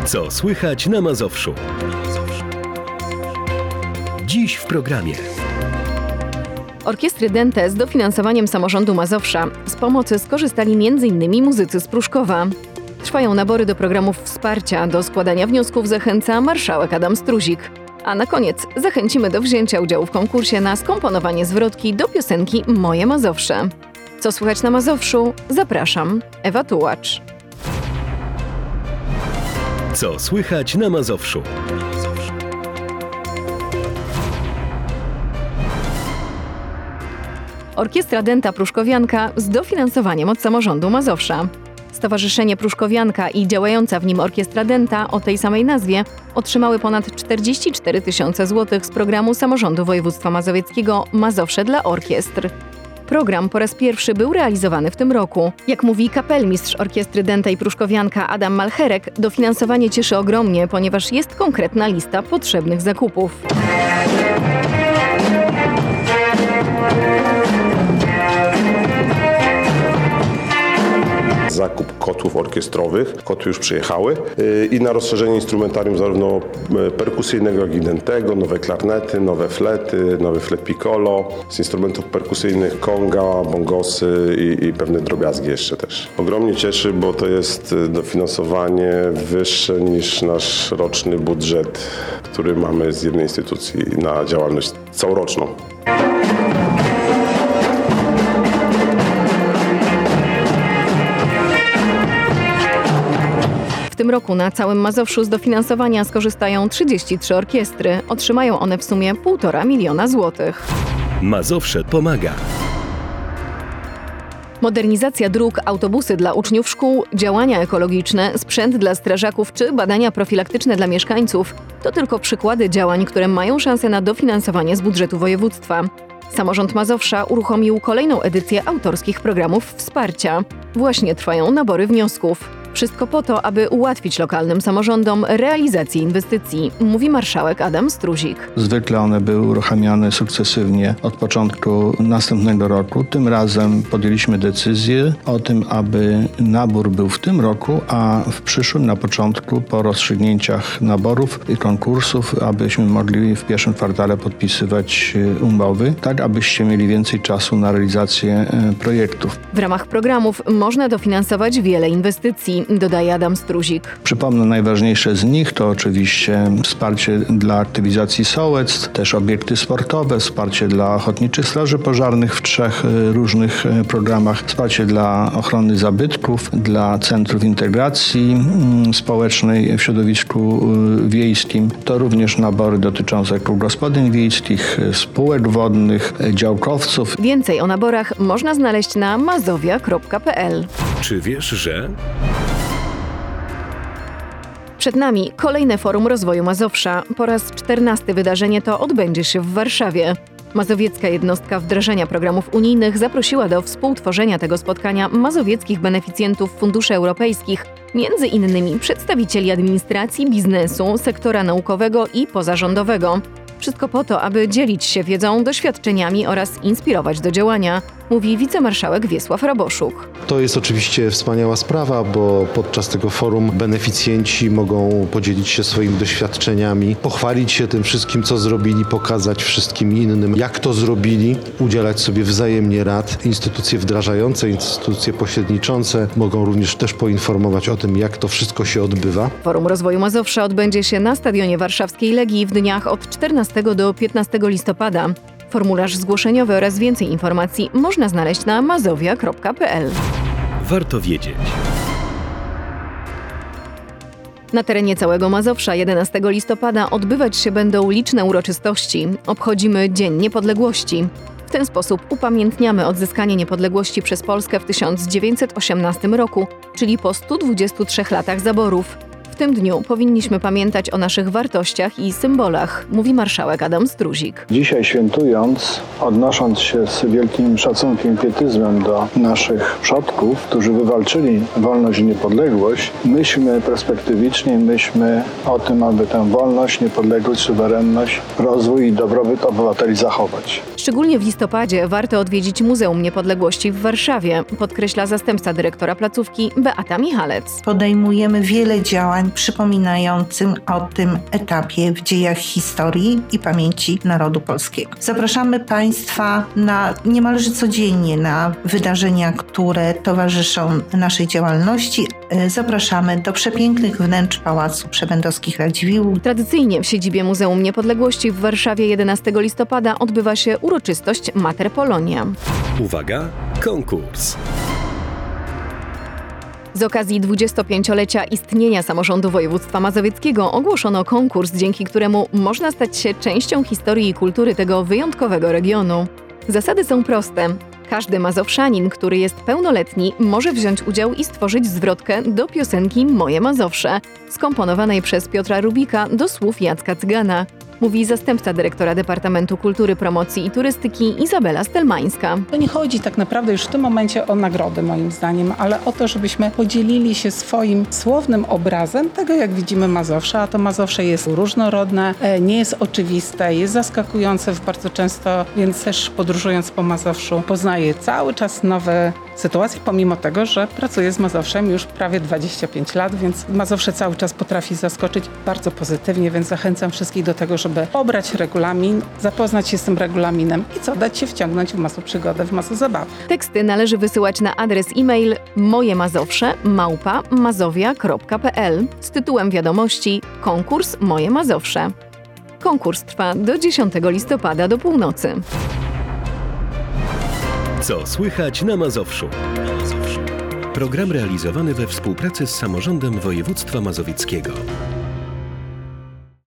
Co słychać na Mazowszu? Dziś w programie. Orkiestry Dente z dofinansowaniem samorządu Mazowsza. Z pomocy skorzystali m.in. muzycy z Pruszkowa. Trwają nabory do programów wsparcia. Do składania wniosków zachęca marszałek Adam Struzik. A na koniec zachęcimy do wzięcia udziału w konkursie na skomponowanie zwrotki do piosenki Moje Mazowsze. Co słychać na Mazowszu? Zapraszam, Ewa Tułacz. Co słychać na Mazowszu? Orkiestra Denta Pruszkowianka z dofinansowaniem od samorządu Mazowsza. Stowarzyszenie Pruszkowianka i działająca w nim Orkiestra Denta o tej samej nazwie otrzymały ponad 44 000 złotych z programu Samorządu Województwa Mazowieckiego Mazowsze dla Orkiestr. Program po raz pierwszy był realizowany w tym roku. Jak mówi kapelmistrz Orkiestry Denta i Pruszkowianka Adam Malcherek, dofinansowanie cieszy ogromnie, ponieważ jest konkretna lista potrzebnych zakupów. Zakup kotłów orkiestrowych. Kotły już przyjechały i na rozszerzenie instrumentarium zarówno perkusyjnego, jak i dentego, nowe klarnety, nowe flety, nowy flet piccolo, z instrumentów perkusyjnych konga, bongosy i pewne drobiazgi jeszcze też. Ogromnie cieszy, bo to jest dofinansowanie wyższe niż nasz roczny budżet, który mamy z jednej instytucji na działalność całoroczną. W tym roku na całym Mazowszu z dofinansowania skorzystają 33 orkiestry. Otrzymają one w sumie 1,5 miliona złotych. Mazowsze pomaga. Modernizacja dróg, autobusy dla uczniów szkół, działania ekologiczne, sprzęt dla strażaków czy badania profilaktyczne dla mieszkańców to tylko przykłady działań, które mają szansę na dofinansowanie z budżetu województwa. Samorząd Mazowsza uruchomił kolejną edycję autorskich programów wsparcia. Właśnie trwają nabory wniosków. Wszystko po to, aby ułatwić lokalnym samorządom realizację inwestycji, mówi marszałek Adam Struzik. Zwykle one były uruchamiane sukcesywnie od początku następnego roku. Tym razem podjęliśmy decyzję o tym, aby nabór był w tym roku, a w przyszłym na początku po rozstrzygnięciach naborów i konkursów, abyśmy mogli w pierwszym kwartale podpisywać umowy, tak abyście mieli więcej czasu na realizację projektów. W ramach programów można dofinansować wiele inwestycji, dodaje Adam Struzik. Przypomnę, najważniejsze z nich to oczywiście wsparcie dla aktywizacji sołectw, też obiekty sportowe, wsparcie dla ochotniczych straży pożarnych w 3 różnych programach, wsparcie dla ochrony zabytków, dla centrów integracji społecznej w środowisku wiejskim. To również nabory dotyczące kół gospodyń wiejskich, spółek wodnych, działkowców. Więcej o naborach można znaleźć na mazowia.pl. Czy wiesz, że... Przed nami kolejne Forum Rozwoju Mazowsza. Po raz 14 wydarzenie to odbędzie się w Warszawie. Mazowiecka jednostka wdrażania programów unijnych zaprosiła do współtworzenia tego spotkania mazowieckich beneficjentów funduszy europejskich, między innymi przedstawicieli administracji, biznesu, sektora naukowego i pozarządowego. Wszystko po to, aby dzielić się wiedzą, doświadczeniami oraz inspirować do działania, mówi wicemarszałek Wiesław Raboszuk. To jest oczywiście wspaniała sprawa, bo podczas tego forum beneficjenci mogą podzielić się swoimi doświadczeniami, pochwalić się tym wszystkim, co zrobili, pokazać wszystkim innym, jak to zrobili, udzielać sobie wzajemnie rad. Instytucje wdrażające, instytucje pośredniczące mogą również też poinformować o tym, jak to wszystko się odbywa. Forum Rozwoju Mazowsza odbędzie się na Stadionie Warszawskiej Legii w dniach od 14 do 15 listopada. Formularz zgłoszeniowy oraz więcej informacji można znaleźć na mazowia.pl. Warto wiedzieć. Na terenie całego Mazowsza 11 listopada odbywać się będą liczne uroczystości. Obchodzimy Dzień Niepodległości. W ten sposób upamiętniamy odzyskanie niepodległości przez Polskę w 1918 roku, czyli po 123 latach zaborów. W tym dniu powinniśmy pamiętać o naszych wartościach i symbolach, mówi marszałek Adam Struzik. Dzisiaj świętując, odnosząc się z wielkim szacunkiem i pietyzmem do naszych przodków, którzy wywalczyli wolność i niepodległość, myślmy perspektywicznie, myślmy o tym, aby tę wolność, niepodległość, suwerenność, rozwój i dobrobyt obywateli zachować. Szczególnie w listopadzie warto odwiedzić Muzeum Niepodległości w Warszawie, podkreśla zastępca dyrektora placówki Beata Michalec. Podejmujemy wiele działań spotkań przypominającym o tym etapie w dziejach historii i pamięci narodu polskiego. Zapraszamy Państwa na niemalże codziennie na wydarzenia, które towarzyszą naszej działalności. Zapraszamy do przepięknych wnętrz Pałacu Przebędowskich Radziwiłłów. Tradycyjnie w siedzibie Muzeum Niepodległości w Warszawie 11 listopada odbywa się uroczystość Mater Polonia. Uwaga, konkurs. Z okazji 25-lecia istnienia samorządu województwa mazowieckiego ogłoszono konkurs, dzięki któremu można stać się częścią historii i kultury tego wyjątkowego regionu. Zasady są proste. Każdy mazowszanin, który jest pełnoletni, może wziąć udział i stworzyć zwrotkę do piosenki Moje Mazowsze, skomponowanej przez Piotra Rubika do słów Jacka Cygana. Mówi zastępca dyrektora Departamentu Kultury, Promocji i Turystyki Izabela Stelmańska. To nie chodzi tak naprawdę już w tym momencie o nagrody moim zdaniem, ale o to, żebyśmy podzielili się swoim słownym obrazem tego, jak widzimy Mazowsze, a to Mazowsze jest różnorodne, nie jest oczywiste, jest zaskakujące bardzo często, więc też podróżując po Mazowszu poznaję cały czas nowe sytuacje, pomimo tego, że pracuję z Mazowszem już prawie 25 lat, więc Mazowsze cały czas potrafi zaskoczyć bardzo pozytywnie, więc zachęcam wszystkich do tego, żeby pobrać regulamin, zapoznać się z tym regulaminem i dać się wciągnąć w masę przygodę, w masę zabawy. Teksty należy wysyłać na adres e-mail mojemazowsze@mazowia.pl z tytułem wiadomości Konkurs Moje Mazowsze. Konkurs trwa do 10 listopada do północy. Co słychać na Mazowszu? Program realizowany we współpracy z Samorządem Województwa Mazowieckiego.